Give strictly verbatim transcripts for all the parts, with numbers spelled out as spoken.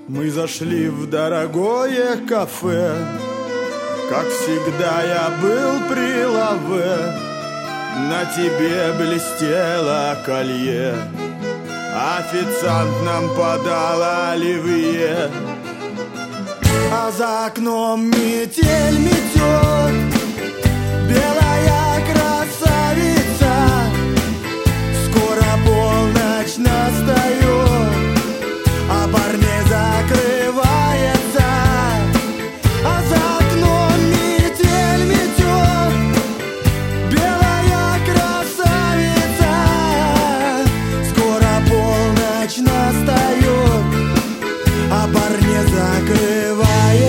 Мы зашли в дорогое кафе. Как всегда я был при лаве. На тебе блестело колье. Официант нам подал оливье. А за окном метель метет. Белая красавица. Скоро полночь настает, а парней закрывается. А за окном метель метет. Белая красавица. Скоро полночь настает, а парней закрывается.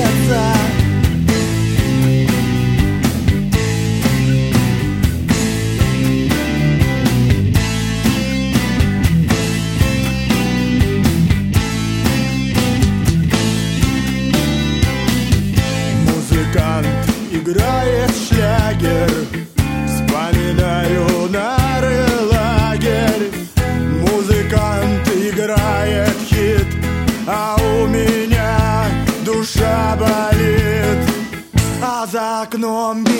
Играет шлягер, вспоминаю нары лагерь. Музыкант играет хит, а у меня душа болит. А за окном